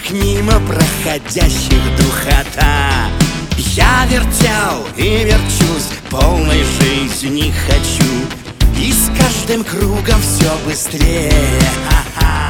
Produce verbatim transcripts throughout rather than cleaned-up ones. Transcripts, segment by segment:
всех мимо проходящих духота. Я вертел и верчусь, полной жизни хочу, и с каждым кругом все быстрее. Ха-ха.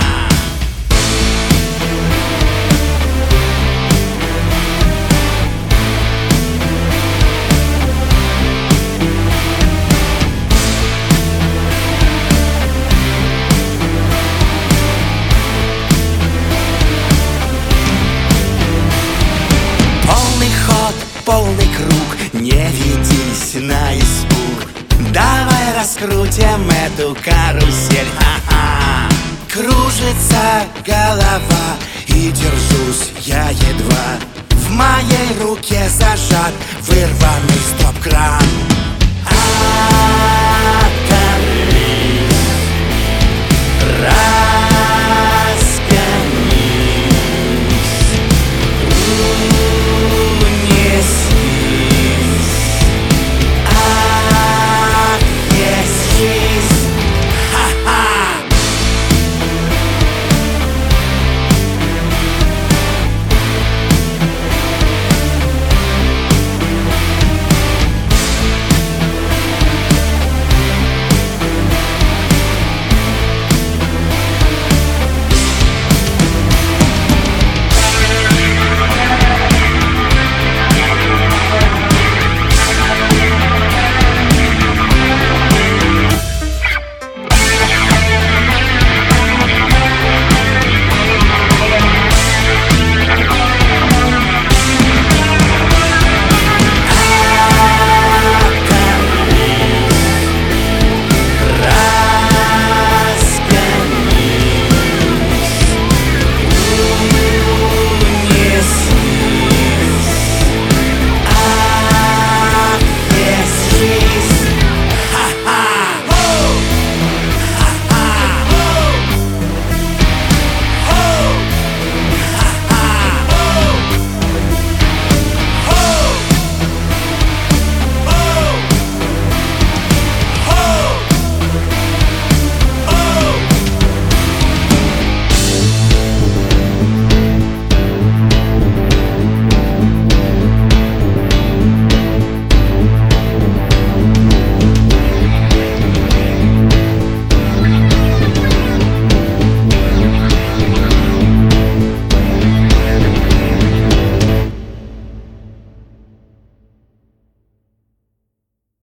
Полный круг, не ведись на испуг. Давай раскрутим эту карусель. Ха-ха. Кружится голова, и держусь я едва. В моей руке зажат вырванный стоп-кран.